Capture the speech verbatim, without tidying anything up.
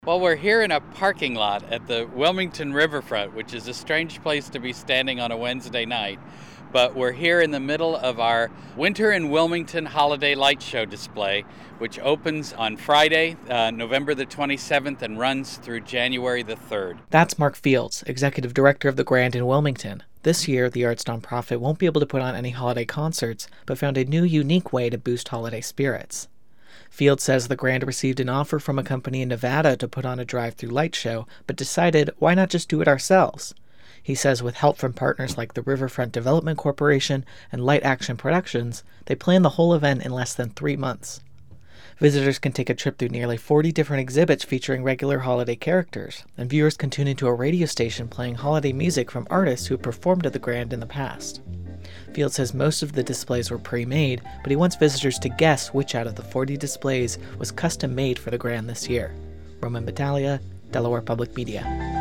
Well, we're here in a parking lot at the Wilmington Riverfront, which is a strange place to be standing on a Wednesday night. But we're here in the middle of our Winter in Wilmington Holiday Light Show display, which opens on Friday, uh, November the twenty-seventh, and runs through January the third. That's Mark Fields, executive director of the Grand in Wilmington. This year, the arts nonprofit won't be able to put on any holiday concerts, but found a new, unique way to boost holiday spirits. Fields says the Grand received an offer from a company in Nevada to put on a drive-through light show, but decided, why not just do it ourselves? He says with help from partners like the Riverfront Development Corporation and Light Action Productions, they planned the whole event in less than three months. Visitors can take a trip through nearly forty different exhibits featuring regular holiday characters, and viewers can tune into a radio station playing holiday music from artists who have performed at the Grand in the past. Fields says most of the displays were pre-made, but he wants visitors to guess which out of the forty displays was custom-made for the Grand this year. Roman Battaglia, Delaware Public Media.